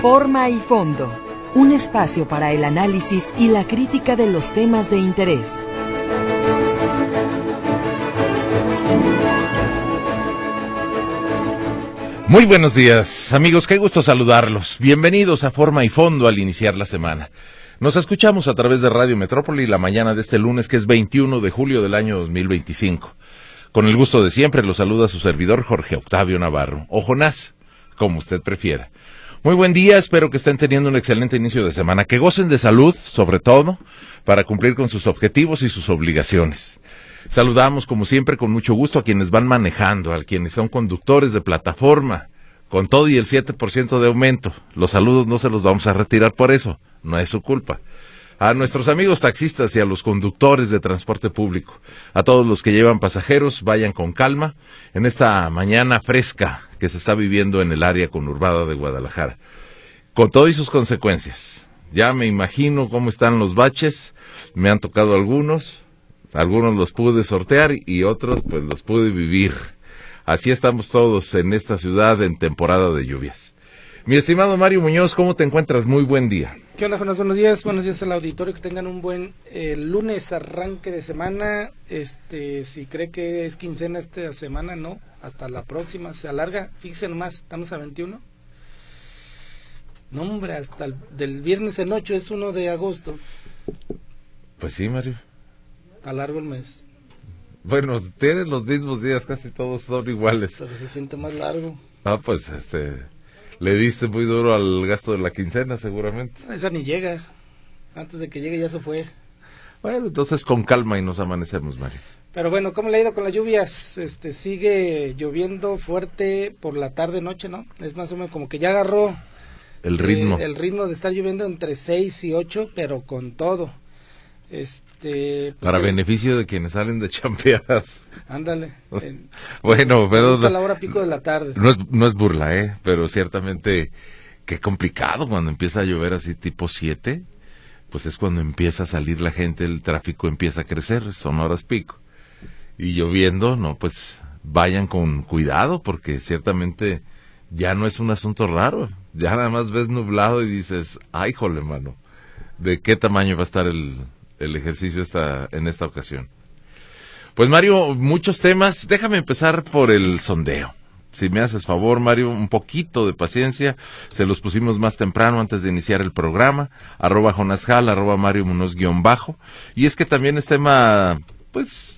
Forma y fondo, un espacio para el análisis y la crítica de los temas de interés. Muy buenos días, amigos, qué gusto saludarlos. Bienvenidos a Forma y Fondo al iniciar la semana. Nos escuchamos a través de Radio Metrópoli la mañana de este lunes, que es 21 de julio del año 2025. Con el gusto de siempre, los saluda su servidor Jorge Octavio Navarro, o Jonás, como usted prefiera. Muy buen día, espero que estén teniendo un excelente inicio de semana, que gocen de salud, sobre todo, para cumplir con sus objetivos y sus obligaciones. Saludamos, como siempre, con mucho gusto a quienes van manejando, a quienes son conductores de plataforma, con todo y el 7% de aumento. Los saludos no se los vamos a retirar por eso, no es su culpa. A nuestros amigos taxistas y a los conductores de transporte público, a todos los que llevan pasajeros, vayan con calma en esta mañana fresca que se está viviendo en el área conurbada de Guadalajara, con todo y sus consecuencias. Ya me imagino cómo están los baches, me han tocado algunos los pude sortear y otros pues los pude vivir. Así estamos todos en esta ciudad en temporada de lluvias. Mi estimado Mario Muñoz, ¿cómo te encuentras? Muy buen día. ¿Qué onda, Jonas? Buenos días al auditorio, que tengan un buen lunes, arranque de semana. Si cree que es quincena esta semana, no, hasta la próxima, se alarga, fíjense nomás, estamos a 21. No, hombre, hasta del viernes en 8 es 1 de agosto. Pues sí, Mario. Está largo el mes. Bueno, tienen los mismos días, casi todos son iguales. Pero se siente más largo. Pues le diste muy duro al gasto de la quincena, seguramente. Esa ni llega. Antes de que llegue ya se fue. Bueno, entonces con calma y nos amanecemos, Mario. Pero bueno, ¿cómo le ha ido con las lluvias? Sigue lloviendo fuerte por la tarde-noche, ¿no? Es más o menos como que ya agarró el ritmo. El ritmo de estar lloviendo entre 6 y 8, pero con todo. Pues para beneficio de quienes salen de chambear. Ándale. Bueno, pero a la hora pico de la tarde. No es burla, pero ciertamente qué complicado cuando empieza a llover así tipo 7, pues es cuando empieza a salir la gente, el tráfico empieza a crecer, son horas pico. Y lloviendo, no, pues vayan con cuidado, porque ciertamente ya no es un asunto raro. Ya nada más ves nublado y dices, ay, jole, mano, ¿de qué tamaño va a estar el ejercicio en esta ocasión? Pues Mario, muchos temas. Déjame empezar por el sondeo. Si me haces favor, Mario, un poquito de paciencia. Se los pusimos más temprano antes de iniciar el programa. @JonasJal, @Mario Munoz _. Y es que también es tema, pues,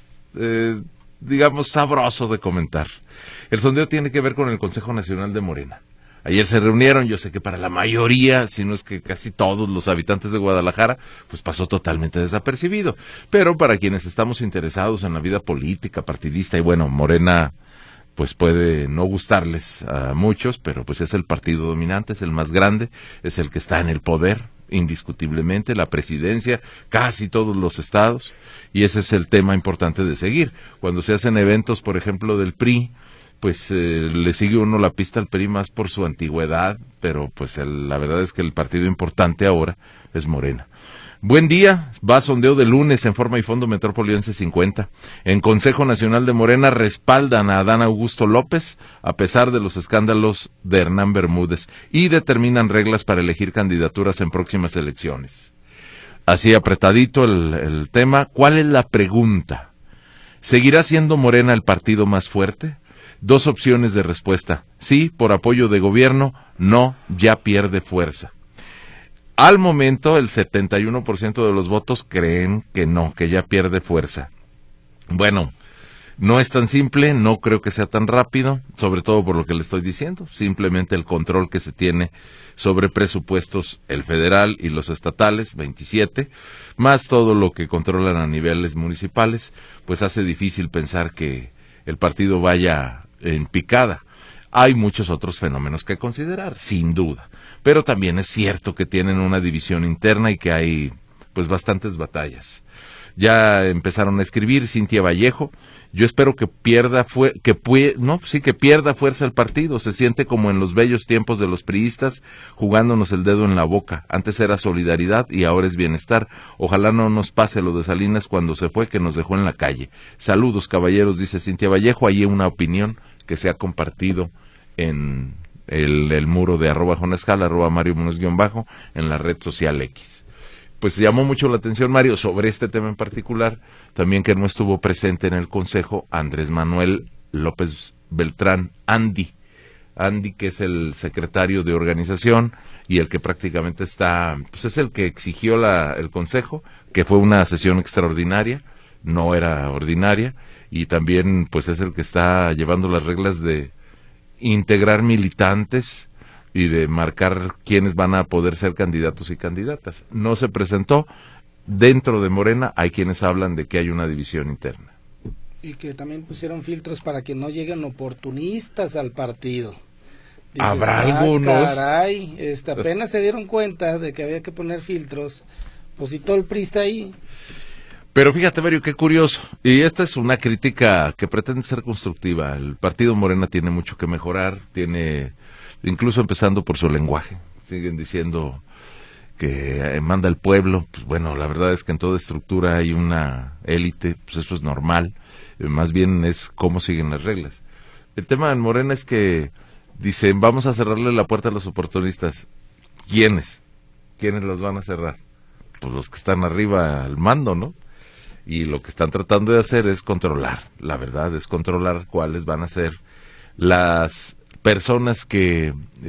digamos, sabroso de comentar. El sondeo tiene que ver con el Consejo Nacional de Morena. Ayer se reunieron, yo sé que para la mayoría, si no es que casi todos los habitantes de Guadalajara, pues pasó totalmente desapercibido. Pero para quienes estamos interesados en la vida política, partidista, y bueno, Morena, pues puede no gustarles a muchos, pero pues es el partido dominante, es el más grande, es el que está en el poder, indiscutiblemente, la presidencia, casi todos los estados, y ese es el tema importante de seguir. Cuando se hacen eventos, por ejemplo, del PRI, pues le sigue uno la pista al PRI más por su antigüedad, pero pues la verdad es que el partido importante ahora es Morena. Buen día, va sondeo de lunes en Forma y Fondo Metrópoli 50. En Consejo Nacional de Morena respaldan a Adán Augusto López a pesar de los escándalos de Hernán Bermúdez y determinan reglas para elegir candidaturas en próximas elecciones. Así apretadito el tema. ¿Cuál es la pregunta? ¿Seguirá siendo Morena el partido más fuerte? 2 opciones de respuesta: sí, por apoyo de gobierno; no, ya pierde fuerza. Al momento, el 71% de los votos creen que no, que ya pierde fuerza. Bueno, no es tan simple, no creo que sea tan rápido, sobre todo por lo que le estoy diciendo, simplemente el control que se tiene sobre presupuestos, el federal y los estatales, 27, más todo lo que controlan a niveles municipales, pues hace difícil pensar que el partido vaya en picada. Hay muchos otros fenómenos que considerar, sin duda, pero también es cierto que tienen una división interna y que hay pues bastantes batallas. Ya empezaron a escribir Cintia Vallejo. Yo espero que pierda fuerza el partido. Se siente como en los bellos tiempos de los priistas, jugándonos el dedo en la boca. Antes era solidaridad y ahora es bienestar. Ojalá no nos pase lo de Salinas cuando se fue, que nos dejó en la calle. Saludos, caballeros, dice Cintia Vallejo. Ahí una opinión que se ha compartido en el muro de @Jonescal, @Mario Munoz _ en la red social X. Pues llamó mucho la atención, Mario, sobre este tema en particular, también que no estuvo presente en el Consejo Andrés Manuel López Beltrán, Andy, que es el secretario de organización y el que prácticamente está, pues es el que exigió el Consejo, que fue una sesión extraordinaria, no era ordinaria, y también pues es el que está llevando las reglas de integrar militantes y de marcar quiénes van a poder ser candidatos y candidatas. No se presentó. Dentro de Morena hay quienes hablan de que hay una división interna. Y que también pusieron filtros para que no lleguen oportunistas al partido. Dices, ¿habrá algunos? Caray, apenas se dieron cuenta de que había que poner filtros, pues si todo el PRI está ahí. Pero fíjate, Mario, qué curioso. Y esta es una crítica que pretende ser constructiva. El partido Morena tiene mucho que mejorar, incluso empezando por su lenguaje. Siguen diciendo que manda el pueblo. Pues bueno, la verdad es que en toda estructura hay una élite, pues eso es normal. Más bien es cómo siguen las reglas. El tema en Morena es que dicen, vamos a cerrarle la puerta a los oportunistas. ¿Quiénes? ¿Quiénes los van a cerrar? Pues los que están arriba al mando, ¿no? Y lo que están tratando de hacer es controlar, la verdad, es controlar cuáles van a ser las personas que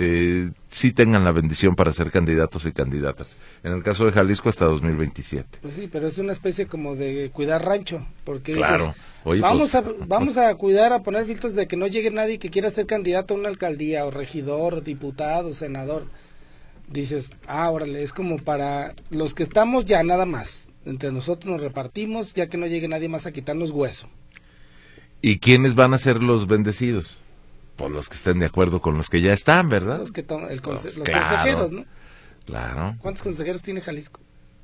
sí tengan la bendición para ser candidatos y candidatas. En el caso de Jalisco hasta 2027. Pues sí, pero es una especie como de cuidar rancho, porque claro. Dices, oye, vamos a cuidar, a poner filtros de que no llegue nadie que quiera ser candidato a una alcaldía, o regidor, diputado, senador. Dices, órale, es como para los que estamos ya nada más. Entre nosotros nos repartimos, ya que no llegue nadie más a quitarnos hueso. ¿Y quiénes van a ser los bendecidos? Pues los que estén de acuerdo con los que ya están, ¿verdad? Los claro, consejeros, ¿no? Claro. ¿Cuántos consejeros tiene Jalisco?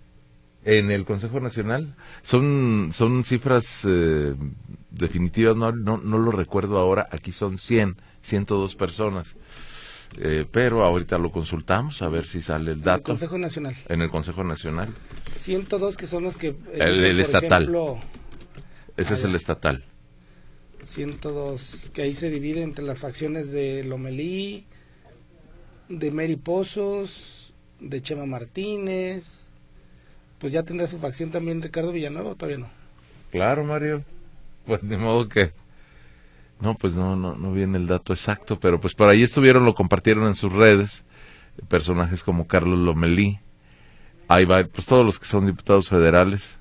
En el Consejo Nacional son cifras definitivas, no lo recuerdo ahora, aquí son 102 personas. Pero ahorita lo consultamos a ver si sale el dato. En el Consejo Nacional. En el Consejo Nacional. 102 que son los que... el estatal. Ejemplo, ese es el estatal. 102, que ahí se divide entre las facciones de Lomelí, de Mary Pozos, de Chema Martínez. Pues ya tendrá su facción también Ricardo Villanueva, ¿o todavía no? Claro, Mario. Pues de modo que... No, pues no viene el dato exacto, pero pues por ahí estuvieron, lo compartieron en sus redes, personajes como Carlos Lomelí, ahí va, pues todos los que son diputados federales.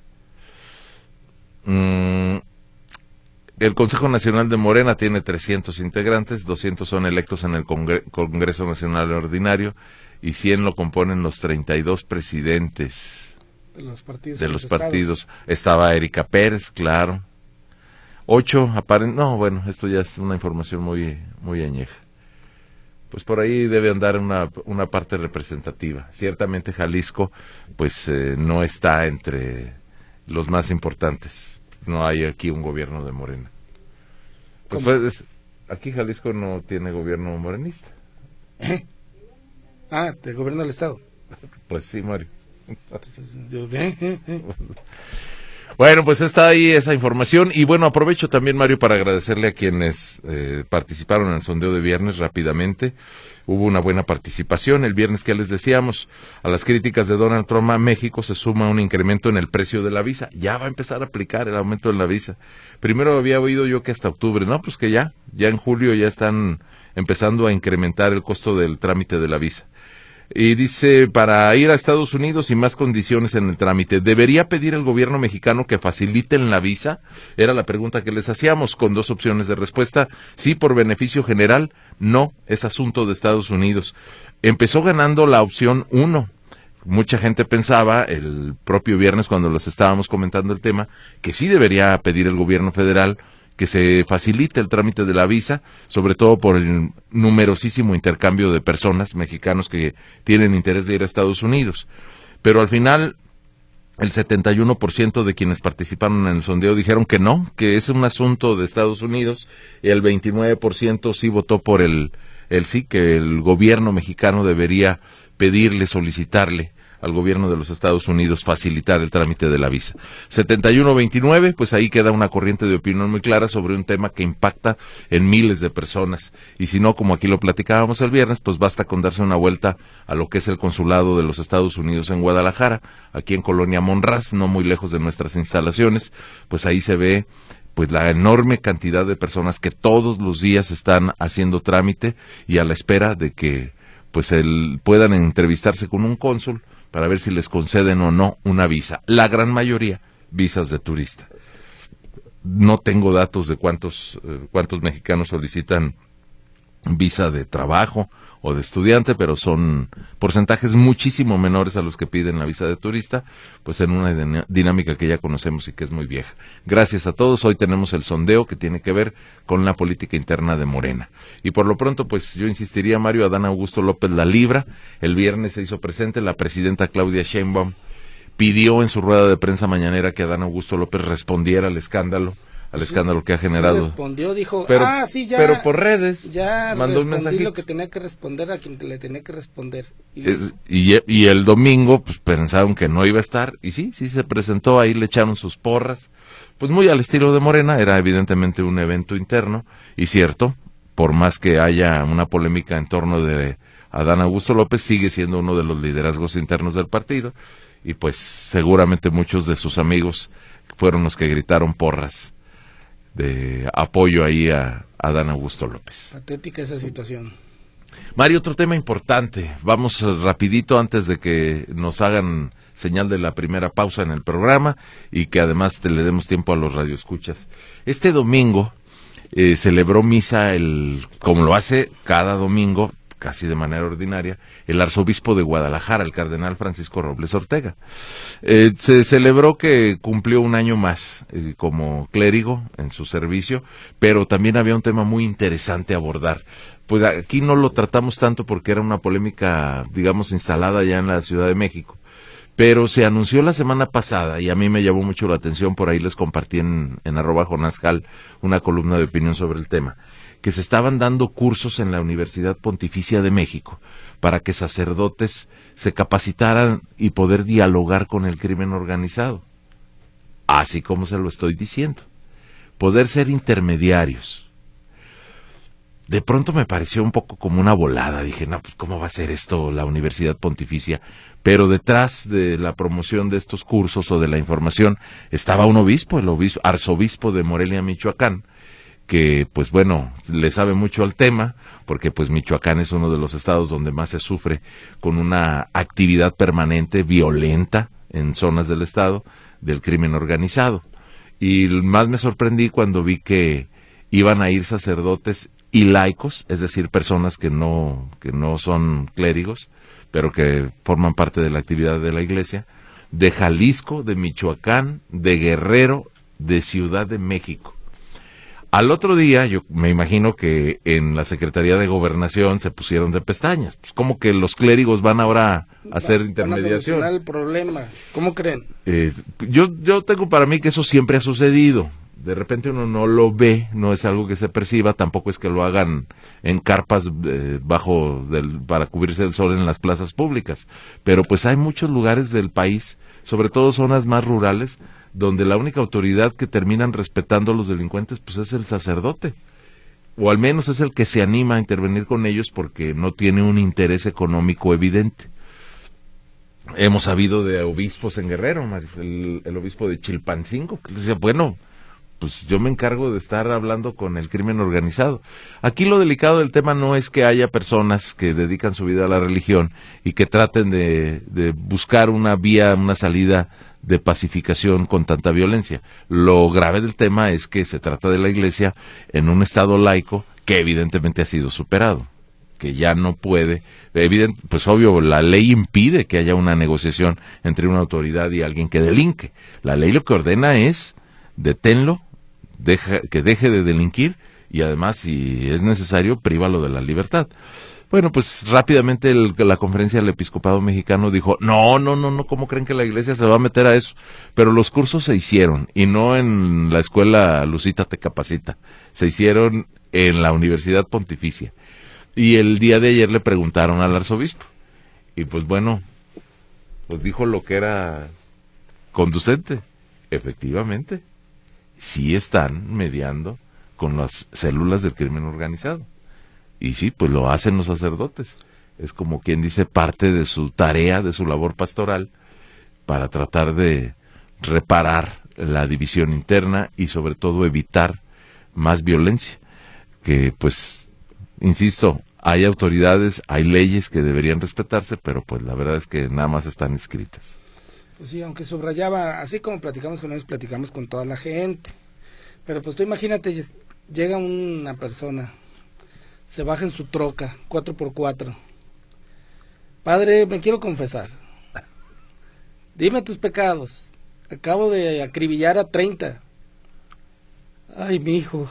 El Consejo Nacional de Morena tiene 300 integrantes, 200 son electos en el Congreso Nacional Ordinario y 100 lo componen los 32 presidentes de los partidos. De los partidos. Estaba Erika Pérez, claro. 8 no, bueno, esto ya es una información muy añeja. Pues por ahí debe andar una parte representativa. Ciertamente Jalisco, pues no está entre los más importantes. No hay aquí un gobierno de Morena. Pues aquí Jalisco no tiene gobierno morenista. ¿Del gobierno del estado? Pues sí, Mario. Bueno, pues está ahí esa información y bueno, aprovecho también, Mario, para agradecerle a quienes participaron en el sondeo de viernes rápidamente. Hubo una buena participación. El viernes, que les decíamos, a las críticas de Donald Trump a México se suma un incremento en el precio de la visa. Ya va a empezar a aplicar el aumento de la visa. Primero había oído yo que hasta octubre, no, pues que ya en julio ya están empezando a incrementar el costo del trámite de la visa. Y dice, para ir a Estados Unidos y más condiciones en el trámite, ¿debería pedir el gobierno mexicano que faciliten la visa? Era la pregunta que les hacíamos, con 2 opciones de respuesta. Sí, por beneficio general. No, es asunto de Estados Unidos. Empezó ganando la opción 1. Mucha gente pensaba, el propio viernes cuando les estábamos comentando el tema, que sí debería pedir el gobierno federal que se facilite el trámite de la visa, sobre todo por el numerosísimo intercambio de personas mexicanos que tienen interés de ir a Estados Unidos. Pero al final, el 71% de quienes participaron en el sondeo dijeron que no, que es un asunto de Estados Unidos, y el 29% sí votó por el sí, que el gobierno mexicano debería pedirle, solicitarle al gobierno de los Estados Unidos facilitar el trámite de la visa. 7129, pues ahí queda una corriente de opinión muy clara sobre un tema que impacta en miles de personas. Y si no, como aquí lo platicábamos el viernes, pues basta con darse una vuelta a lo que es el consulado de los Estados Unidos en Guadalajara, aquí en Colonia Monraz, no muy lejos de nuestras instalaciones, pues ahí se ve pues la enorme cantidad de personas que todos los días están haciendo trámite y a la espera de que pues puedan entrevistarse con un cónsul para ver si les conceden o no una visa. La gran mayoría, visas de turista. No tengo datos de cuántos mexicanos solicitan visa de trabajo o de estudiante, pero son porcentajes muchísimo menores a los que piden la visa de turista, pues en una dinámica que ya conocemos y que es muy vieja. Gracias a todos, hoy tenemos el sondeo que tiene que ver con la política interna de Morena. Y por lo pronto, pues yo insistiría, Mario, Adán Augusto López la libra. El viernes se hizo presente, la presidenta Claudia Sheinbaum pidió en su rueda de prensa mañanera que Adán Augusto López respondiera al escándalo que ha generado. Sí respondió, dijo, pero, sí, ya. Pero por redes. Ya mandó un respondí lo que tenía que responder a quien le tenía que responder. Y el domingo, pues pensaron que no iba a estar, y sí se presentó, ahí le echaron sus porras, pues muy al estilo de Morena, era evidentemente un evento interno, y cierto, por más que haya una polémica en torno de Adán Augusto López, sigue siendo uno de los liderazgos internos del partido, y pues seguramente muchos de sus amigos fueron los que gritaron porras de apoyo ahí a Adán Augusto López. Patética esa situación. Mario, otro tema importante, vamos rapidito antes de que nos hagan señal de la primera pausa en el programa y que además le demos tiempo a los radioescuchas. Este domingo celebró misa, como lo hace cada domingo, casi de manera ordinaria, el arzobispo de Guadalajara, el cardenal Francisco Robles Ortega. Se celebró que cumplió un año más como clérigo en su servicio, pero también había un tema muy interesante a abordar. Pues aquí no lo tratamos tanto porque era una polémica, digamos, instalada ya en la Ciudad de México, pero se anunció la semana pasada, y a mí me llamó mucho la atención, por ahí les compartí en @JonasJal una columna de opinión sobre el tema, que se estaban dando cursos en la Universidad Pontificia de México para que sacerdotes se capacitaran y poder dialogar con el crimen organizado. Así como se lo estoy diciendo. Poder ser intermediarios. De pronto me pareció un poco como una volada. Dije, no, pues ¿cómo va a ser esto la Universidad Pontificia? Pero detrás de la promoción de estos cursos o de la información estaba un obispo, arzobispo de Morelia, Michoacán, que pues bueno, le sabe mucho al tema, porque pues Michoacán es uno de los estados donde más se sufre con una actividad permanente, violenta, en zonas del estado, del crimen organizado. Y más me sorprendí cuando vi que iban a ir sacerdotes y laicos, es decir, personas que no son clérigos, pero que forman parte de la actividad de la iglesia, de Jalisco, de Michoacán, de Guerrero, de Ciudad de México. Al otro día, yo me imagino que en la Secretaría de Gobernación se pusieron de pestañas. Pues como que los clérigos van ahora a hacer intermediación. Van a solucionar el problema. ¿Cómo creen? Yo tengo para mí que eso siempre ha sucedido. De repente uno no lo ve, no es algo que se perciba, tampoco es que lo hagan en carpas para cubrirse del sol en las plazas públicas. Pero pues hay muchos lugares del país, sobre todo zonas más rurales, donde la única autoridad que terminan respetando a los delincuentes pues es el sacerdote, o al menos es el que se anima a intervenir con ellos porque no tiene un interés económico evidente. Hemos sabido de obispos en Guerrero, el obispo de Chilpancingo, que decía, bueno, pues yo me encargo de estar hablando con el crimen organizado. Aquí lo delicado del tema no es que haya personas que dedican su vida a la religión y que traten de buscar una vía, una salida de pacificación con tanta violencia. Lo grave del tema es que se trata de la Iglesia en un estado laico que evidentemente ha sido superado, que ya no puede, pues obvio, la ley impide que haya una negociación entre una autoridad y alguien que delinque. La ley lo que ordena es deténlo, que deje de delinquir y además, si es necesario, prívalo de la libertad. Bueno, pues rápidamente la conferencia del Episcopado Mexicano dijo, no, ¿cómo creen que la Iglesia se va a meter a eso? Pero los cursos se hicieron, y no en la escuela Lucita Te Capacita, se hicieron en la Universidad Pontificia. Y el día de ayer le preguntaron al arzobispo, y pues bueno, pues dijo lo que era conducente. Efectivamente, sí están mediando con las células del crimen organizado. Y sí, pues lo hacen los sacerdotes. Es como quien dice parte de su tarea, de su labor pastoral, para tratar de reparar la división interna y sobre todo evitar más violencia. Que pues, insisto, hay autoridades, hay leyes que deberían respetarse, pero pues la verdad es que nada más están escritas. Pues sí, aunque subrayaba, así como platicamos con ellos, platicamos con toda la gente. Pero pues tú imagínate, llega una persona, se baja en su troca, 4x4. Padre, me quiero confesar. Dime tus pecados. Acabo de acribillar a 30. Ay, mi hijo.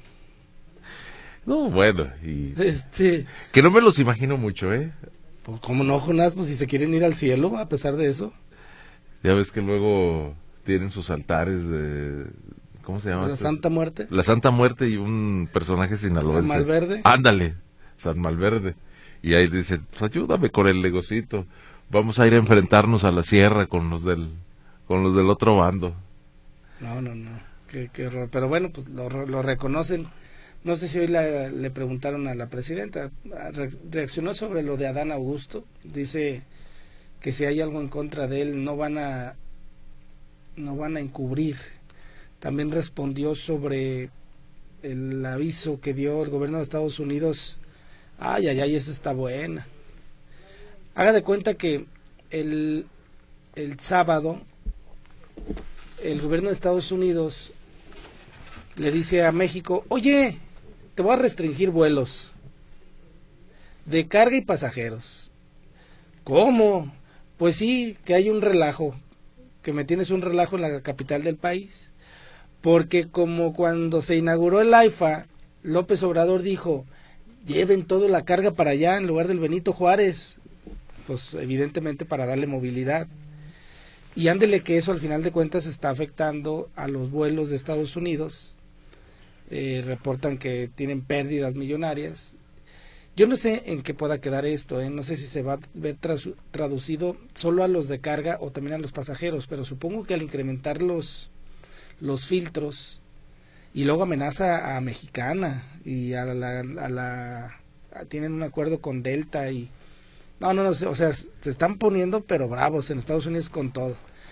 No, bueno, y que no me los imagino mucho, ¿eh? Pues cómo no, Jonás, pues si se quieren ir al cielo a pesar de eso. Ya ves que luego tienen sus altares de... ¿Cómo se llama? ¿La Santa Muerte? La Santa Muerte y un personaje sinaloense. ¿San Malverde? Ándale, San Malverde. Y ahí dicen, pues ayúdame con el negocito. Vamos a ir a enfrentarnos a la sierra con los del otro bando. No. Qué horror. Pero bueno, pues lo reconocen. No sé si hoy le preguntaron a la presidenta. Reaccionó sobre lo de Adán Augusto. Dice que si hay algo en contra de él no van a encubrir. También respondió sobre el aviso que dio el gobierno de Estados Unidos. Ay, esa está buena. Haga de cuenta que el sábado el gobierno de Estados Unidos le dice a México, oye, te voy a restringir vuelos de carga y pasajeros. ¿Cómo? Pues sí, que hay un relajo, que me tienes un relajo en la capital del país, porque como cuando se inauguró el AIFA, López Obrador dijo, lleven toda la carga para allá en lugar del Benito Juárez, pues evidentemente para darle movilidad. Y ándele que eso al final de cuentas está afectando a los vuelos de Estados Unidos. Reportan que tienen pérdidas millonarias. Yo no sé en qué pueda quedar esto, no sé si se va a ver traducido solo a los de carga o también a los pasajeros, pero supongo que al incrementar los filtros y luego amenaza a Mexicana y tienen un acuerdo con Delta y no, o sea, se están poniendo pero bravos en Estados Unidos con todo.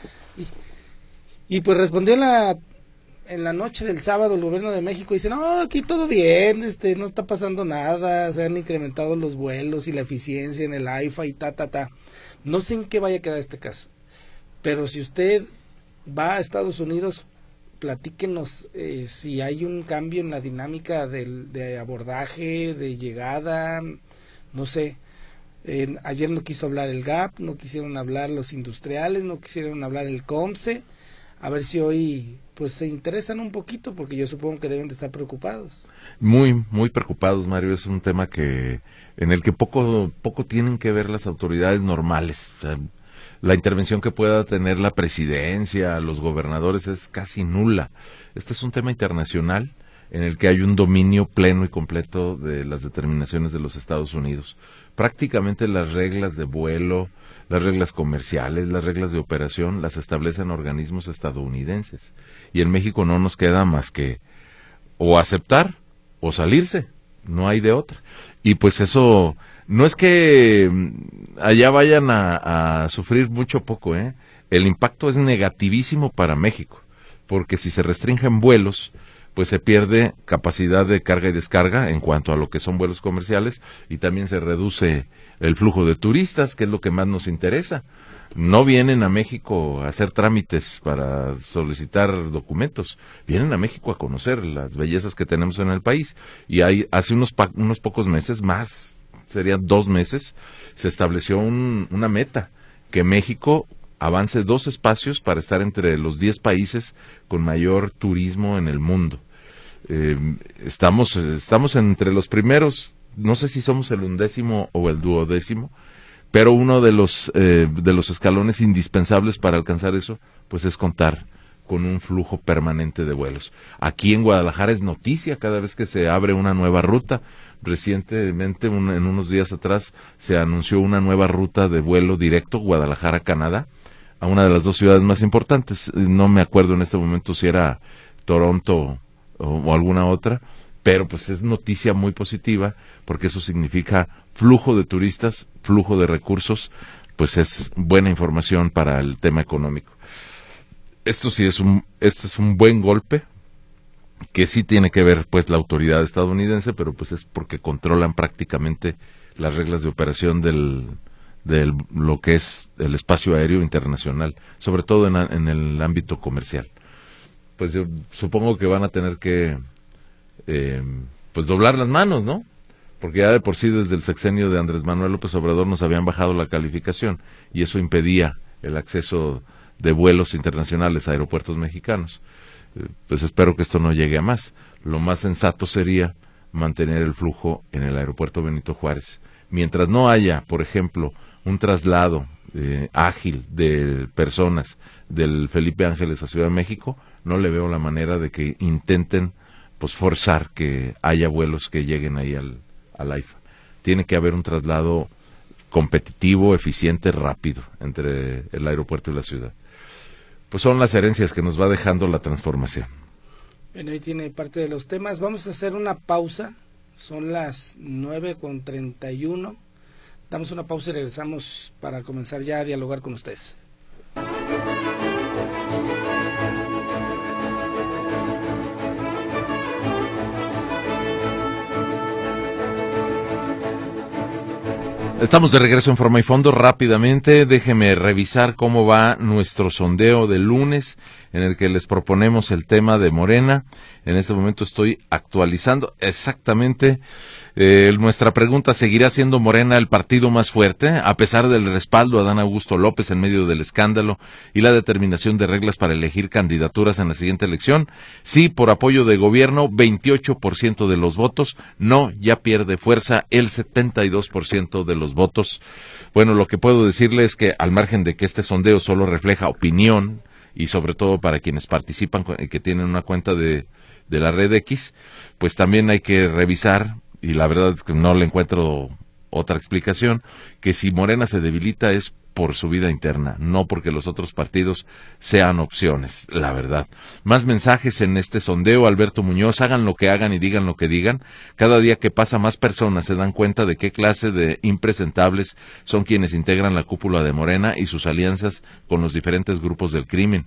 Y pues respondió en la noche del sábado el gobierno de México y dice, no, aquí todo bien, no está pasando nada, se han incrementado los vuelos y la eficiencia en el AIFA y ta. No sé en qué vaya a quedar este caso, pero si usted va a Estados Unidos, platíquenos si hay un cambio en la dinámica de abordaje, de llegada, no sé. Ayer no quiso hablar el GAP, no quisieron hablar los industriales, no quisieron hablar el COMSE, a ver si hoy pues se interesan un poquito, porque yo supongo que deben de estar preocupados. Muy, muy preocupados, Mario. Es un tema en el que poco tienen que ver las autoridades normales. O sea, la intervención que pueda tener la presidencia, los gobernadores es casi nula. Este es un tema internacional en el que hay un dominio pleno y completo de las determinaciones de los Estados Unidos. Prácticamente las reglas de vuelo, las reglas comerciales, las reglas de operación las establecen organismos estadounidenses. Y en México no nos queda más que o aceptar o salirse, no hay de otra. Y pues eso, no es que allá vayan a sufrir mucho poco, el impacto es negativísimo para México, porque si se restringen vuelos, pues se pierde capacidad de carga y descarga en cuanto a lo que son vuelos comerciales y también se reduce el flujo de turistas, que es lo que más nos interesa. No vienen a México a hacer trámites para solicitar documentos, vienen a México a conocer las bellezas que tenemos en el país. Y hace unos pocos meses, más, serían 2 meses, se estableció una meta, que México avance 2 espacios para estar entre los 10 países con mayor turismo en el mundo. Estamos entre los primeros, no sé si somos el 11º o el 12º, pero uno de los escalones indispensables para alcanzar eso, pues es contar con un flujo permanente de vuelos. Aquí en Guadalajara es noticia cada vez que se abre una nueva ruta. recientemente, en unos días atrás, se anunció una nueva ruta de vuelo directo Guadalajara-Canadá, a una de las dos ciudades más importantes. No me acuerdo en este momento si era Toronto o alguna otra, pero pues es noticia muy positiva, porque eso significa flujo de turistas, flujo de recursos, pues es buena información para el tema económico. Esto es un buen golpe, que sí tiene que ver pues la autoridad estadounidense, pero pues es porque controlan prácticamente las reglas de operación de lo que es el espacio aéreo internacional, sobre todo en el ámbito comercial. Pues yo supongo que van a tener que pues doblar las manos, ¿no? Porque ya de por sí desde el sexenio de Andrés Manuel López Obrador nos habían bajado la calificación y eso impedía el acceso de vuelos internacionales a aeropuertos mexicanos. Pues espero que esto no llegue a más. Lo más sensato sería mantener el flujo en el aeropuerto Benito Juárez. Mientras no haya, por ejemplo, un traslado ágil de personas del Felipe Ángeles a Ciudad de México, no le veo la manera de que intenten pues forzar que haya vuelos que lleguen ahí al AIFA. Tiene que haber un traslado competitivo, eficiente, rápido entre el aeropuerto y la ciudad. Pues son las herencias que nos va dejando la transformación. Bueno, ahí tiene parte de los temas. Vamos a hacer una pausa. Son las 9:31. Damos una pausa y regresamos para comenzar ya a dialogar con ustedes. Estamos de regreso en Forma y Fondo. Rápidamente, déjeme revisar cómo va nuestro sondeo del lunes, en el que les proponemos el tema de Morena. En este momento estoy actualizando exactamente nuestra pregunta: ¿seguirá siendo Morena el partido más fuerte, a pesar del respaldo a Adán Augusto López en medio del escándalo y la determinación de reglas para elegir candidaturas en la siguiente elección? Sí, por apoyo de gobierno, 28% de los votos. No, ya pierde fuerza el 72% de los votos. Bueno, lo que puedo decirle es que, al margen de que este sondeo solo refleja opinión, y sobre todo para quienes participan, que tienen una cuenta de la red X, pues también hay que revisar, y la verdad es que no le encuentro otra explicación, que si Morena se debilita es por su vida interna, no porque los otros partidos sean opciones, la verdad. Más mensajes en este sondeo. Alberto Muñoz: hagan lo que hagan y digan lo que digan, cada día que pasa más personas se dan cuenta de qué clase de impresentables son quienes integran la cúpula de Morena y sus alianzas con los diferentes grupos del crimen.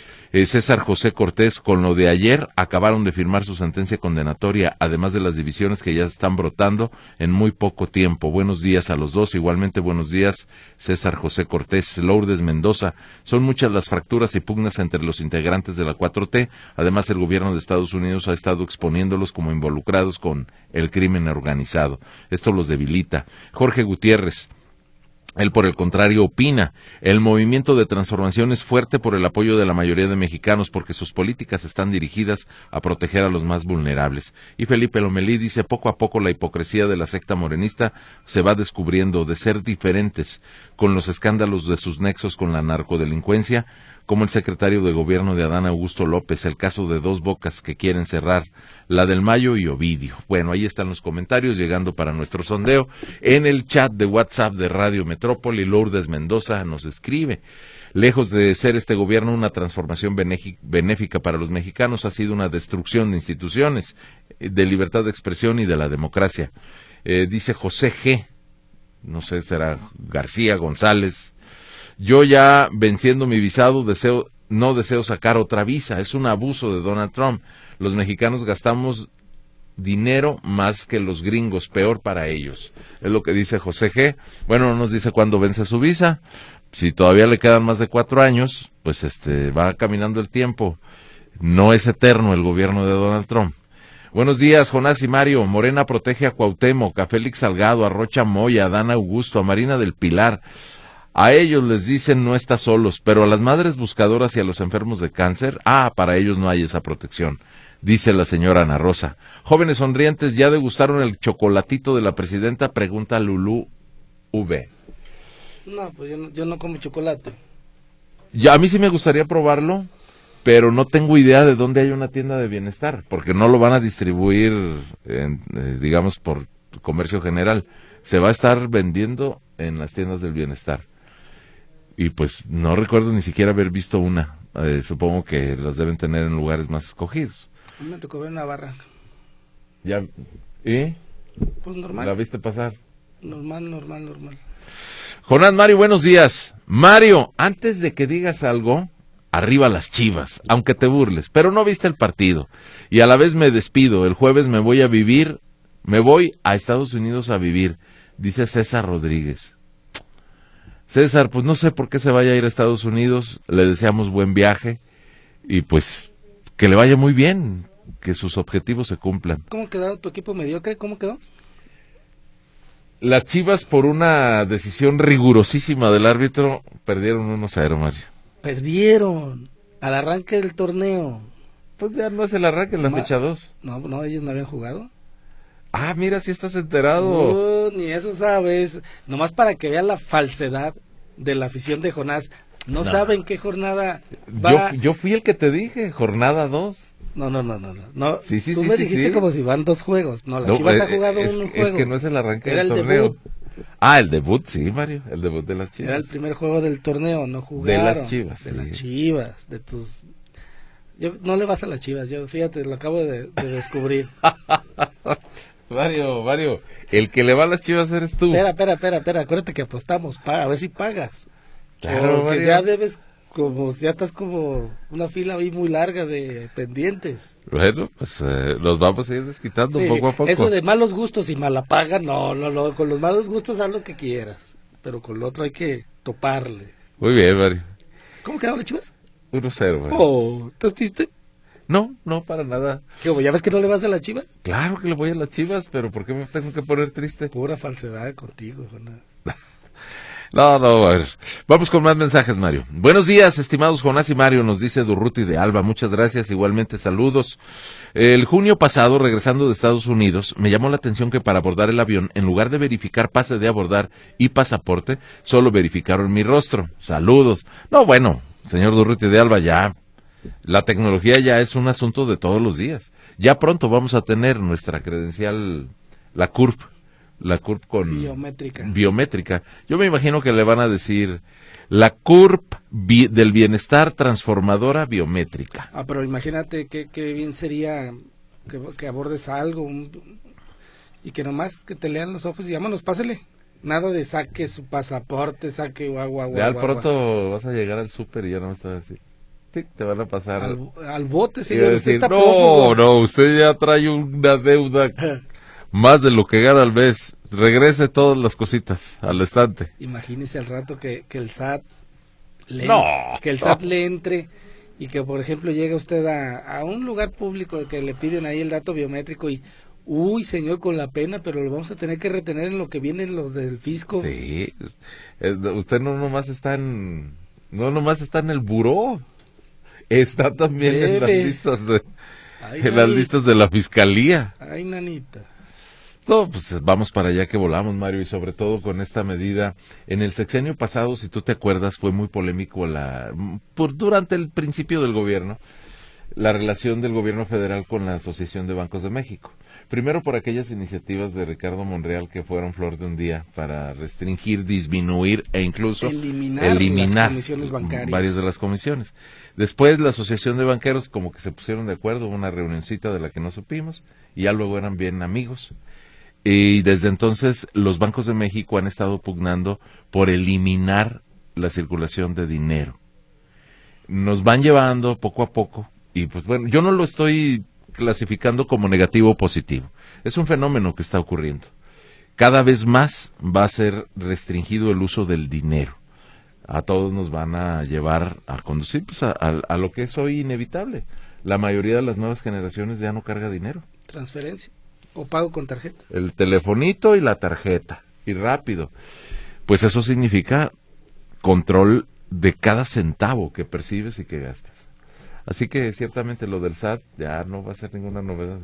César José Cortés: con lo de ayer acabaron de firmar su sentencia condenatoria, además de las divisiones que ya están brotando en muy poco tiempo. Buenos días a los dos. Igualmente buenos días, César José Cortés. Lourdes Mendoza: son muchas las fracturas y pugnas entre los integrantes de la 4T, además el gobierno de Estados Unidos ha estado exponiéndolos como involucrados con el crimen organizado. Esto los debilita. Jorge Gutiérrez: él, por el contrario, opina: el movimiento de transformación es fuerte por el apoyo de la mayoría de mexicanos, porque sus políticas están dirigidas a proteger a los más vulnerables. Y Felipe Lomelí dice: poco a poco la hipocresía de la secta morenista se va descubriendo, de ser diferentes con los escándalos de sus nexos con la narcodelincuencia, como el secretario de gobierno de Adán Augusto López, el caso de Dos Bocas que quieren cerrar, la del Mayo y Ovidio. Bueno, ahí están los comentarios llegando para nuestro sondeo. En el chat de WhatsApp de Radio Metrópoli, Lourdes Mendoza nos escribe: lejos de ser este gobierno una transformación benéfica para los mexicanos, ha sido una destrucción de instituciones, de libertad de expresión y de la democracia. Dice José G., no sé, será García González: yo ya venciendo mi visado no deseo sacar otra visa, es un abuso de Donald Trump. Los mexicanos gastamos dinero más que los gringos, peor para ellos. Es lo que dice José G. Bueno, no nos dice cuándo vence su visa. Si todavía le quedan más de 4 años, pues va caminando el tiempo. No es eterno el gobierno de Donald Trump. Buenos días, Jonás y Mario. Morena protege a Cuauhtémoc, a Félix Salgado, a Rocha Moya, a Dan Augusto, a Marina del Pilar. A ellos les dicen no está solos, pero a las madres buscadoras y a los enfermos de cáncer, para ellos no hay esa protección, dice la señora Ana Rosa. Jóvenes sonrientes: ¿ya degustaron el chocolatito de la presidenta?, pregunta Lulú V. No, pues yo no como chocolate. A mí sí me gustaría probarlo, pero no tengo idea de dónde hay una tienda de bienestar, porque no lo van a distribuir, digamos, por comercio general. Se va a estar vendiendo en las tiendas del bienestar. Y pues no recuerdo ni siquiera haber visto una. Supongo que las deben tener en lugares más escogidos. A mí me tocó ver una barra. Ya, ¿y? Pues normal. ¿La viste pasar? Normal. Jonás, Mario, buenos días. Mario, antes de que digas algo, arriba las Chivas, aunque te burles, pero no viste el partido. Y a la vez me despido, el jueves me voy a Estados Unidos a vivir, dice César Rodríguez. César, pues no sé por qué se vaya a ir a Estados Unidos, le deseamos buen viaje y pues que le vaya muy bien, que sus objetivos se cumplan. ¿Cómo quedó tu equipo mediocre? ¿Cómo quedó? Las Chivas, por una decisión rigurosísima del árbitro, perdieron 1-0, Mario. Perdieron al arranque del torneo. Pues ya no es el arranque, en la fecha 2. No, ellos no habían jugado. Ah, mira, si estás enterado. Ni eso sabes. Nomás para que vean la falsedad de la afición de Jonás. No saben qué jornada va. Yo fui el que te dije, jornada 2. No. Sí, Tú me dijiste como si van 2 juegos. No, las Chivas ha jugado un juego. Es que no es el arranque Era del el torneo. debut. Ah, el debut, sí, Mario, el debut de las Chivas. Era el primer juego del torneo, no jugaron. De las Chivas. De las Chivas, de tus... no le vas a las Chivas, yo fíjate, lo acabo de descubrir. Mario, el que le va a las Chivas eres tú. Espera, acuérdate que apostamos, a ver si pagas. Claro, porque Mario. ya debes, ya estás como una fila ahí muy larga de pendientes. Bueno, pues nos vamos a ir desquitando poco a poco. Eso de malos gustos y mala paga, no, con los malos gustos haz lo que quieras, pero con lo otro hay que toparle. Muy bien, Mario. ¿Cómo quedaron las Chivas? 1-0, Mario. Oh, ¿estás triste? No, para nada. ¿Qué, ya ves que no le vas a las Chivas? Claro que le voy a las Chivas, pero ¿por qué me tengo que poner triste? Pura falsedad contigo, Jonás. No, a ver. Vamos con más mensajes, Mario. Buenos días, estimados Jonás y Mario, nos dice Durruti de Alba. Muchas gracias, igualmente saludos. El junio pasado, regresando de Estados Unidos, me llamó la atención que para abordar el avión, en lugar de verificar pase de abordar y pasaporte, solo verificaron mi rostro. Saludos. No, bueno, señor Durruti de Alba, ya. La tecnología ya es un asunto de todos los días. Ya pronto vamos a tener nuestra credencial, la CURP con biométrica. Yo me imagino que le van a decir la CURP del bienestar transformadora biométrica. Ah, pero imagínate qué bien sería que abordes algo y que nomás que te lean los ojos y vámonos, pásele. Nada de saque su pasaporte, saque agua. Ya al pronto vas a llegar al súper y ya no me estás así. Te van a pasar al bote, señor. Usted está no, usted ya trae una deuda más de lo que gana al mes. Regrese todas las cositas al estante. Imagínese al rato que el SAT SAT le entre y que, por ejemplo, llegue usted a un lugar público que le piden ahí el dato biométrico y, uy, señor, con la pena, pero lo vamos a tener que retener en lo que vienen los del fisco. Sí, usted no nomás está en el buró. Está también en las listas de la fiscalía. Ay, nanita. No, pues vamos para allá que volamos, Mario, y sobre todo con esta medida. En el sexenio pasado, si tú te acuerdas, fue muy polémico durante el principio del gobierno, la relación del gobierno federal con la Asociación de Bancos de México. Primero por aquellas iniciativas de Ricardo Monreal que fueron flor de un día para restringir, disminuir e incluso eliminar las comisiones bancarias. Varias de las comisiones. Después la Asociación de Banqueros como que se pusieron de acuerdo, una reunioncita de la que no supimos, y ya luego eran bien amigos. Y desde entonces los bancos de México han estado pugnando por eliminar la circulación de dinero. Nos van llevando poco a poco, y pues bueno, yo no lo estoy clasificando como negativo o positivo. Es un fenómeno que está ocurriendo. Cada vez más va a ser restringido el uso del dinero. A todos nos van a llevar a conducir pues, a lo que es hoy inevitable. La mayoría de las nuevas generaciones ya no carga dinero. Transferencia o pago con tarjeta. El telefonito y la tarjeta. Y rápido. Pues eso significa control de cada centavo que percibes y que gastas. Así que ciertamente lo del SAT ya no va a ser ninguna novedad.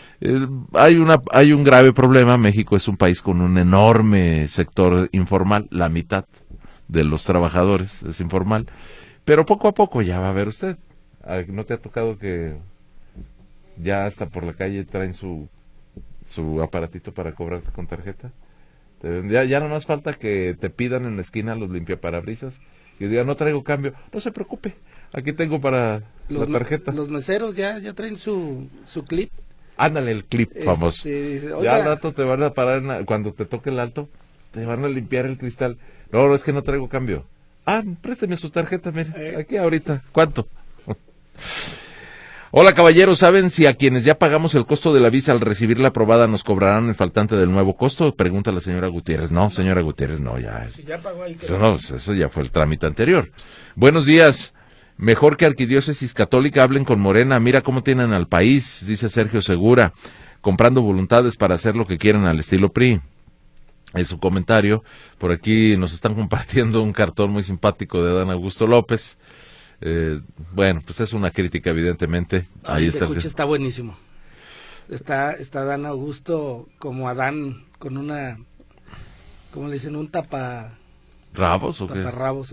Hay un grave problema. México es un país con un enorme sector informal, la mitad de los trabajadores es informal, pero poco a poco ya va a ver usted. ¿No te ha tocado que ya hasta por la calle traen su su aparatito para cobrarte con tarjeta. Ya nomás falta que te pidan en la esquina los limpiaparabrisas y digan, no traigo cambio. No se preocupe, aquí tengo para la tarjeta. Los meseros ya traen su clip. Ándale, el clip famoso. Oiga, ya al rato te van a parar, cuando te toque el alto, te van a limpiar el cristal. No, es que no traigo cambio. Présteme su tarjeta, mire, aquí ahorita. ¿Cuánto? Hola, caballeros, ¿saben si a quienes ya pagamos el costo de la visa al recibirla aprobada nos cobrarán el faltante del nuevo costo? Pregunta la señora Gutiérrez. No, señora Gutiérrez, no, ya. Si ya pagó ahí, Eso ya fue el trámite anterior. Buenos días. Mejor que Arquidiócesis Católica hablen con Morena. Mira cómo tienen al país, dice Sergio Segura, comprando voluntades para hacer lo que quieren al estilo PRI. Es su comentario. Por aquí nos están compartiendo un cartón muy simpático de Adán Augusto López. Bueno, pues es una crítica, evidentemente. Ahí está. Está buenísimo. Está Adán Augusto como Adán con una, ¿cómo le dicen? Un ¿Rabos o qué? Taparrabos,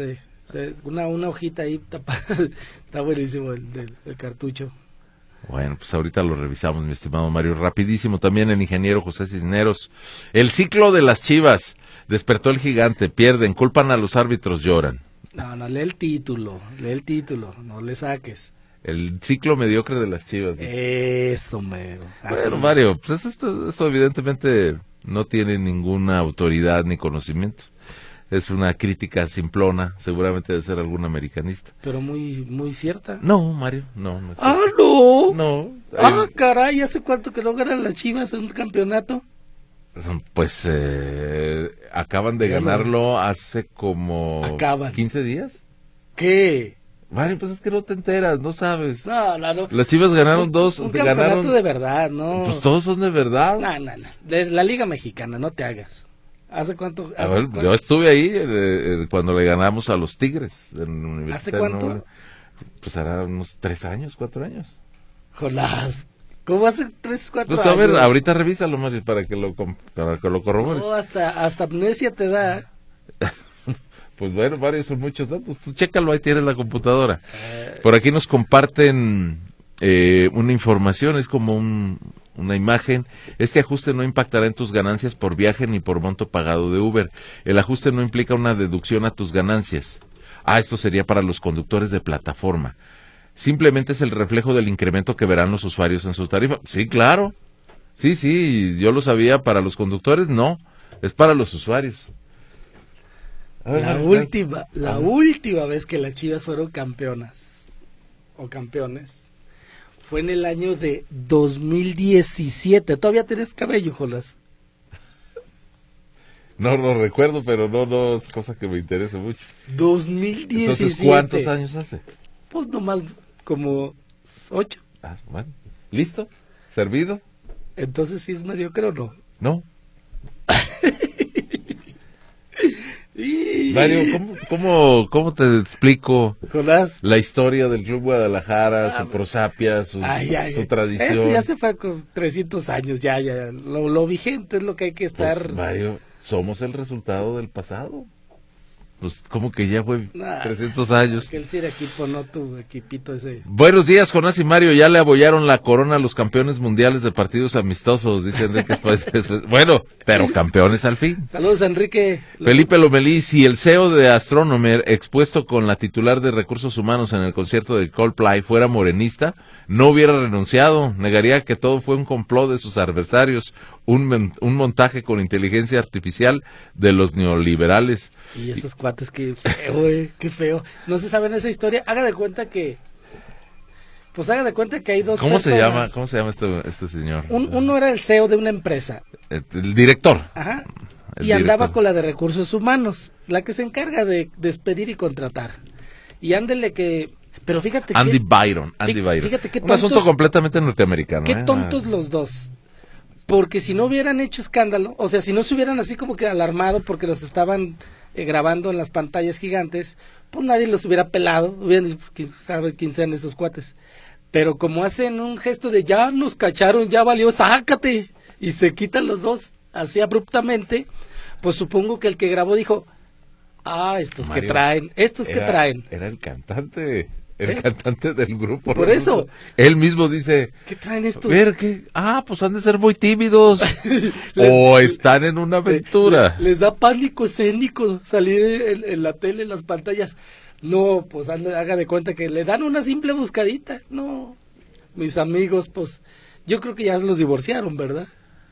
una hojita ahí tapada. Está buenísimo el cartucho. Bueno, pues ahorita lo revisamos, mi estimado Mario. Rapidísimo también el ingeniero José Cisneros. El ciclo de las Chivas. Despertó el gigante, pierden, culpan a los árbitros, lloran. No, lee el título, no le saques. El ciclo mediocre de las Chivas. Eso, mero. Bueno, Mario, pues esto evidentemente no tiene ninguna autoridad ni conocimiento. Es una crítica simplona, seguramente debe ser algún americanista. Pero muy cierta. No, Mario, no es cierto. No. No. Caray, ¿hace cuánto que no ganan las Chivas en un campeonato? Pues acaban de ganarlo hace como 15 días. ¿Qué? Mario, pues es que no te enteras, no sabes. No. Las Chivas ganaron dos. Un campeonato de verdad, ¿no? Pues todos son de verdad. No. De la Liga Mexicana, no te hagas. ¿Hace cuánto? Yo estuve ahí cuando le ganamos a los Tigres. ¿Hace cuánto? Pues hará unos 3 años, 4 años. Jolás. ¿Cómo hace 3, 4 pues años? A ver, ahorita revísalo, Mario, para que lo corrobores. No, hasta amnesia te da. Pues bueno, Mario, son muchos datos. Tú chécalo, ahí tienes la computadora. Por aquí nos comparten una información, es como una imagen. Este ajuste no impactará en tus ganancias por viaje ni por monto pagado de Uber. El ajuste no implica una deducción a tus ganancias. Esto sería para los conductores de plataforma. Simplemente es el reflejo del incremento que verán los usuarios en su tarifa. Sí, claro. Sí, yo lo sabía. Para los conductores no, es para los usuarios. La última vez que las Chivas fueron campeonas o campeones fue en el año de 2017. ¿Todavía tienes cabello, Jolas? No lo recuerdo, pero no es cosa que me interesa mucho. 2017. Entonces, ¿cuántos años hace? Pues nomás como 8. Bueno, ¿listo? ¿Servido? Entonces, ¿sí es mediocre o no? No. Mario, ¿cómo te explico Jonás, la historia del Club Guadalajara, su prosapia, su tradición? Eso ya se fue con 300 años, ya. Lo vigente es lo que hay que estar. Pues, Mario, somos el resultado del pasado. Pues como que ya fue 300 años. Aquel sí era equipo, no tu equipito ese. Buenos días, Jonás y Mario. Ya le abollaron la corona a los campeones mundiales de partidos amistosos, dice Enrique. Bueno, pero campeones al fin. Saludos, Enrique. Felipe Lomelí, si el CEO de Astronomer, expuesto con la titular de Recursos Humanos en el concierto de Coldplay, fuera morenista, no hubiera renunciado. Negaría que todo fue un complot de sus adversarios, un montaje con inteligencia artificial de los neoliberales. Y esos cuates, qué feo, qué feo. No se saben esa historia. Haga de cuenta que hay dos ¿Cómo personas. ¿Cómo se llama este señor? Uno era el CEO de una empresa. El director. Ajá. Y andaba con la de Recursos Humanos, la que se encarga de despedir y contratar. Y ándele que... Pero fíjate Andy Byron. Fíjate qué un asunto completamente norteamericano. Qué tontos los dos. Porque si no hubieran hecho escándalo, o sea, si no se hubieran así como que alarmado porque los estaban grabando en las pantallas gigantes, pues nadie los hubiera pelado, hubieran dicho, pues, quién sabe quién sean esos cuates. Pero como hacen un gesto de ya nos cacharon, ya valió, sácate, y se quitan los dos así abruptamente, pues supongo que el que grabó dijo, estos Mario, que traen. Era el cantante. el cantante del grupo. Por eso. Él mismo dice, ¿qué traen estos? Ver que, pues han de ser muy tímidos. O están en una aventura. Les da pánico escénico salir en la tele, en las pantallas. No, pues haga de cuenta que le dan una simple buscadita. No, mis amigos, pues yo creo que ya los divorciaron, ¿verdad?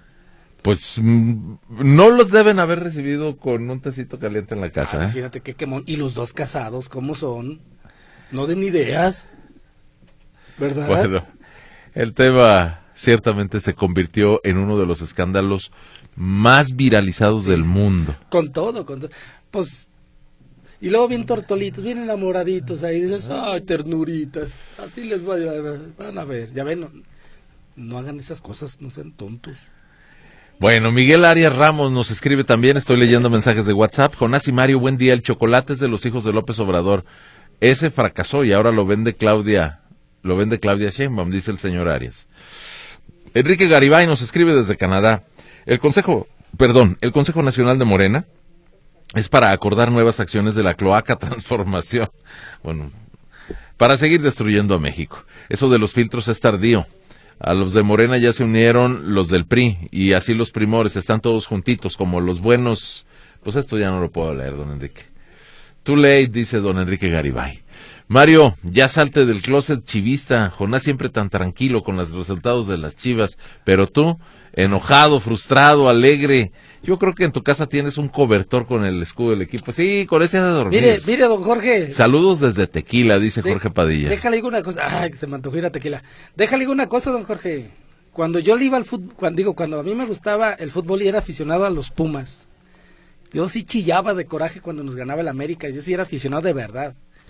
Pues no los deben haber recibido con un tecito caliente en la casa. Imagínate qué quemón. Y los dos casados, ¿cómo son? No den ideas, ¿verdad? Bueno, el tema ciertamente se convirtió en uno de los escándalos más viralizados del mundo. Con todo. Pues, y luego bien tortolitos, bien enamoraditos ahí, dices, ay, ternuritas, así les van a ver, ya ven, no hagan esas cosas, no sean tontos. Bueno, Miguel Arias Ramos nos escribe también, estoy leyendo mensajes de WhatsApp. Jonás y Mario, buen día, el chocolate es de los hijos de López Obrador. Ese fracasó y ahora lo vende Claudia Sheinbaum, dice el señor Arias. Enrique Garibay nos escribe desde Canadá. El Consejo Nacional de Morena es para acordar nuevas acciones de la cloaca transformación. Bueno, para seguir destruyendo a México. Eso de los filtros es tardío. A los de Morena ya se unieron los del PRI, y así los primores están todos juntitos, como los buenos. Pues esto ya no lo puedo leer, don Enrique. Too late, dice don Enrique Garibay. Mario, ya salte del closet chivista. Jonás siempre tan tranquilo con los resultados de las Chivas, pero tú, enojado, frustrado, alegre. Yo creo que en tu casa tienes un cobertor con el escudo del equipo. Sí, con ese ha de dormir. Mire, don Jorge. Saludos desde Tequila, dice Jorge Padilla. Déjale digo una cosa. Ay, que se me antojó ir a Tequila. Déjale digo una cosa, don Jorge. Cuando yo le iba al fútbol, cuando a mí me gustaba el fútbol y era aficionado a los Pumas, yo sí chillaba de coraje cuando nos ganaba el América. Yo sí era aficionado de verdad.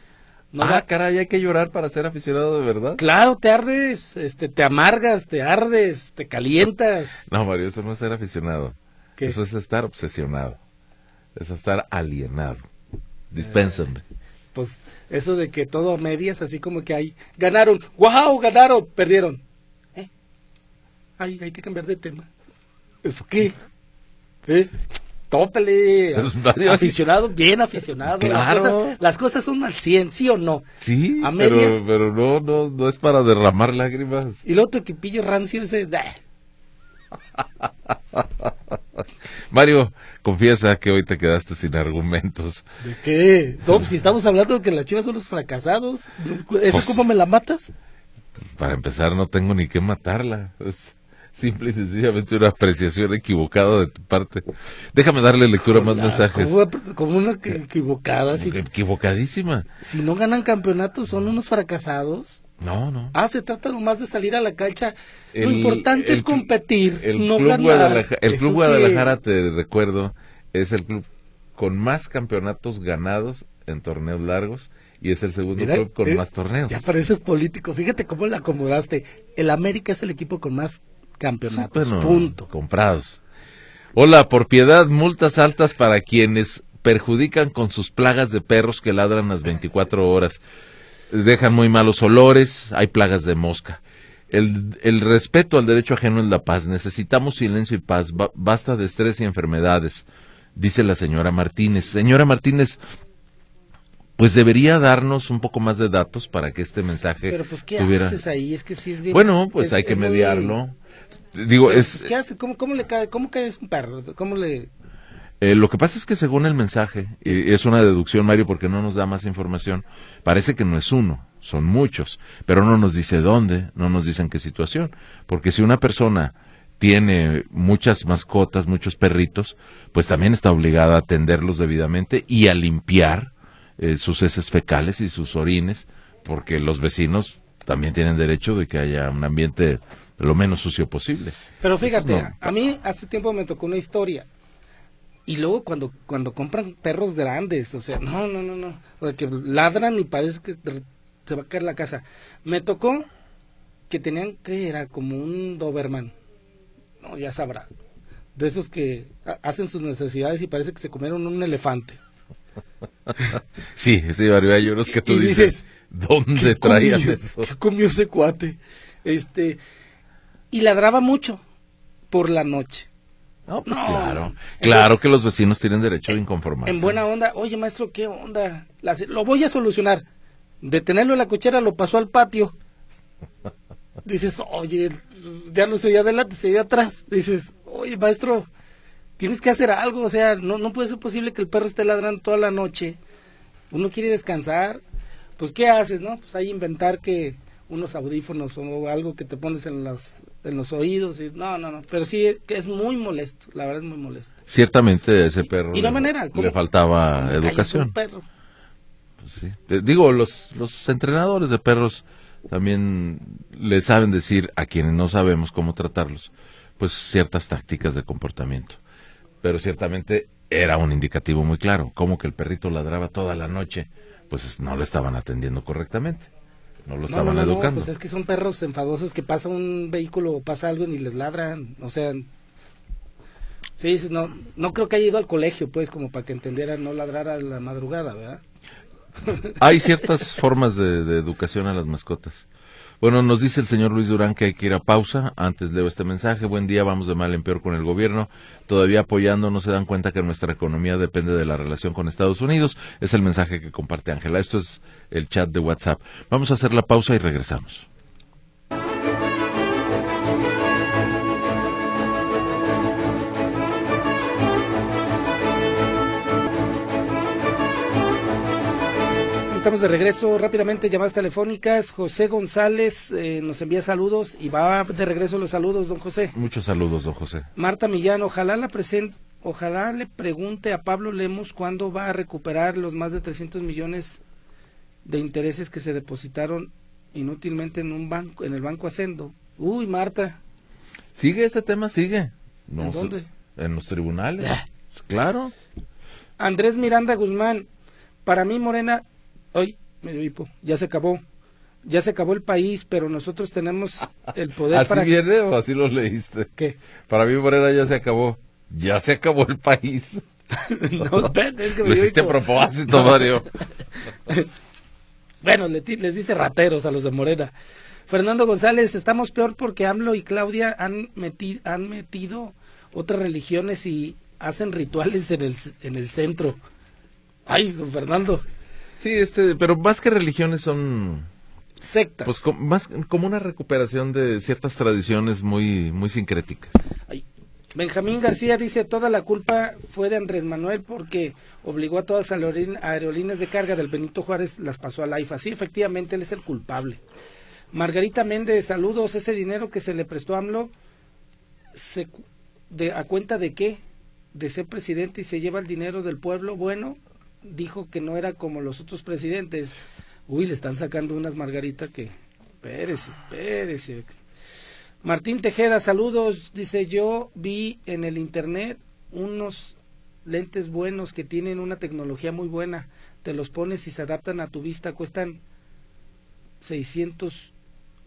Caray, hay que llorar para ser aficionado de verdad. Claro, te ardes, te amargas, te ardes, te calientas. No, Mario, eso no es ser aficionado. ¿Qué? Eso es estar obsesionado. Eso es estar alienado. Dispénsame. Pues eso de que todo a medias, así como que hay, ganaron, wow, ganaron, perdieron. Ay, hay que cambiar de tema. ¿Eso qué? Tópele, aficionado, bien aficionado. Claro. Las cosas son al 100, ¿sí o no? Sí, a medias, pero no es para derramar lágrimas. Y el otro equipillo rancio ese... Mario, confiesa que hoy te quedaste sin argumentos. ¿De qué? No, pues si estamos hablando de que las Chivas son los fracasados, ¿eso cómo me la matas? Para empezar, no tengo ni que matarla. Es simple y sencillamente una apreciación equivocada de tu parte. Déjame darle lectura a más mensajes. Como una equivocada. Equivocadísima. Si no ganan campeonatos, son unos fracasados. No. Se trata nomás de salir a la cancha. Lo importante es competir, no Club ganar. El Club Guadalajara, te recuerdo, es el club con más campeonatos ganados en torneos largos y es el segundo club con más torneos. Ya pareces político. Fíjate cómo la acomodaste. El América es el equipo con más campeonatos. Punto. Comprados. Hola, por piedad, multas altas para quienes perjudican con sus plagas de perros que ladran las 24 horas. Dejan muy malos olores, hay plagas de mosca. El respeto al derecho ajeno es la paz. Necesitamos silencio y paz. Basta de estrés y enfermedades, dice la señora Martínez. Señora Martínez, pues debería darnos un poco más de datos para que este mensaje Pero pues, ¿qué tuviera... haces ahí? Es que sí es bien... Bueno, pues hay que mediarlo. Digo, pues, ¿qué hace? ¿Cómo le cae? ¿Cómo caes un perro? ¿Cómo le...? Lo que pasa es que según el mensaje, es una deducción, Mario, porque no nos da más información, parece que no es uno, son muchos, pero no nos dice dónde, no nos dice en qué situación, porque si una persona tiene muchas mascotas, muchos perritos, pues también está obligada a atenderlos debidamente y a limpiar sus heces fecales y sus orines, porque los vecinos también tienen derecho de que haya un ambiente lo menos sucio posible. Pero fíjate, a mí hace tiempo me tocó una historia. Y luego cuando compran perros grandes, o sea, no, o sea, que ladran y parece que se va a caer la casa. Me tocó que tenían, que era como un Doberman, no, ya sabrá, de esos que hacen sus necesidades y parece que se comieron un elefante. Sí, Mario, hay unos que tú dices, ¿dónde traían eso? ¿Qué comió ese cuate? Y ladraba mucho por la noche. No, pues claro que los vecinos tienen derecho de inconformarse. En buena onda, oye maestro, ¿qué onda? Lo voy a solucionar. De tenerlo en la cochera lo pasó al patio. Dices, oye, ya no se oía adelante, se oía atrás. Dices, oye, maestro, tienes que hacer algo. O sea, no puede ser posible que el perro esté ladrando toda la noche. Uno quiere descansar. Pues, ¿qué haces, no? Pues hay inventar que unos audífonos o algo que te pones en los oídos. Y no. Pero sí, es muy molesto. La verdad es muy molesto. Ciertamente a ese perro y la manera, le faltaba educación. Perro? Pues sí. Digo, los entrenadores de perros también le saben decir a quienes no sabemos cómo tratarlos, pues ciertas tácticas de comportamiento. Pero ciertamente era un indicativo muy claro, como que el perrito ladraba toda la noche, pues no lo estaban atendiendo correctamente, no lo estaban educando. Pues es que son perros enfadosos que pasa un vehículo o pasa algo y ni les ladran, o sea, sí, no creo que haya ido al colegio, pues, como para que entendiera no ladrar a la madrugada, ¿verdad? Hay ciertas formas de educación a las mascotas. Bueno, nos dice el señor Luis Durán que hay que ir a pausa. Antes leo este mensaje. Buen día, vamos de mal en peor con el gobierno. Todavía apoyando, no se dan cuenta que nuestra economía depende de la relación con Estados Unidos. Es el mensaje que comparte Ángela. Esto es el chat de WhatsApp. Vamos a hacer la pausa y regresamos. Estamos de regreso, rápidamente llamadas telefónicas. José González nos envía saludos y va de regreso los saludos, don José. Muchos saludos, don José. Marta Millán, ojalá le pregunte a Pablo Lemos cuándo va a recuperar los más de 300 millones de intereses que se depositaron inútilmente en el Banco Hacendo. Uy, Marta. ¿Sigue ese tema? Sigue. ¿En dónde? En los tribunales. Claro. Andrés Miranda Guzmán, para mí Morena... Hoy me dio hipo, ya se acabó el país, pero nosotros tenemos el poder ¿Así para... viene o así lo leíste? ¿Qué? Para mí Morena ya se acabó el país. No, espérate, es que me lo dio hiciste a hipo. propósito, Mario. Bueno, les dice rateros a los de Morena. Fernando González, estamos peor porque AMLO y Claudia han metido otras religiones y hacen rituales en el centro. Ay, don Fernando. Sí, pero más que religiones son sectas. Pues más como una recuperación de ciertas tradiciones muy muy sincréticas. Ay. Benjamín García dice, toda la culpa fue de Andrés Manuel porque obligó a todas las aerolíneas de carga del Benito Juárez, las pasó al AIFA. Sí, efectivamente, él es el culpable. Margarita Méndez, saludos, ese dinero que se le prestó a AMLO, ¿a cuenta de qué? De ser presidente y se lleva el dinero del pueblo. Bueno, dijo que no era como los otros presidentes. Uy, le están sacando unas Margarita que... Espérese. Martín Tejeda, saludos, dice, yo vi en el internet unos lentes buenos que tienen una tecnología muy buena, te los pones y se adaptan a tu vista, cuestan $600.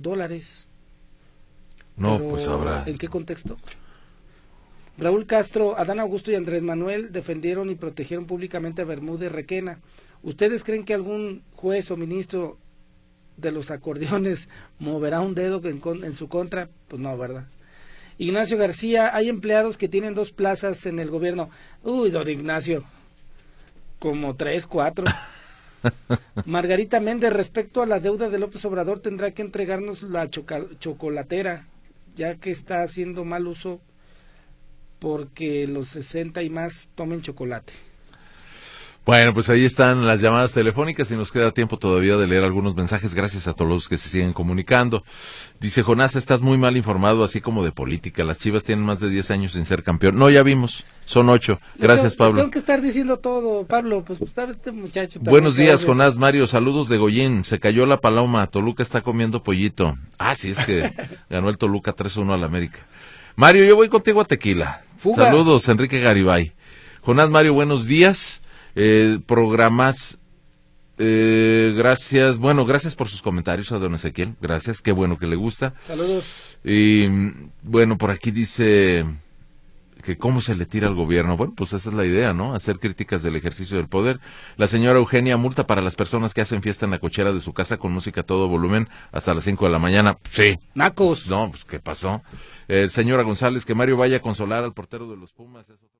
No, Pero, pues habrá. ¿en qué contexto? Raúl Castro, Adán Augusto y Andrés Manuel defendieron y protegieron públicamente a Bermúdez Requena. ¿Ustedes creen que algún juez o ministro de los acordeones moverá un dedo en su contra? Pues no, ¿verdad? Ignacio García, hay empleados que tienen 2 plazas en el gobierno. Uy, don Ignacio, como 3, 4. Margarita Méndez, respecto a la deuda de López Obrador, tendrá que entregarnos la chocolatera, ya que está haciendo mal uso porque los 60 y más tomen chocolate. Bueno, pues ahí están las llamadas telefónicas y nos queda tiempo todavía de leer algunos mensajes. Gracias a todos los que se siguen comunicando. Dice Jonás, estás muy mal informado, así como de política. Las Chivas tienen más de 10 años sin ser campeón. No, ya vimos, son 8. Gracias, Pablo. Tengo que estar diciendo todo, Pablo. Pues está este muchacho. Buenos días, Jonás, Mario. Saludos de Goyín. Se cayó la paloma. Toluca está comiendo pollito. Ah, sí, es que ganó el Toluca 3-1 al América. Mario, yo voy contigo a Tequila. Fuga. Saludos, Enrique Garibay. Jonás, Mario, buenos días. Programas, gracias, bueno, gracias por sus comentarios a don Ezequiel, gracias, qué bueno que le gusta. Saludos. Y bueno, por aquí dice que cómo se le tira al gobierno. Bueno, pues esa es la idea, ¿no? Hacer críticas del ejercicio del poder. La señora Eugenia, multa para las personas que hacen fiesta en la cochera de su casa con música a todo volumen hasta las 5 de la mañana. Sí. Nacos. No, pues ¿qué pasó? Señora González, que Mario vaya a consolar al portero de los Pumas. Eso...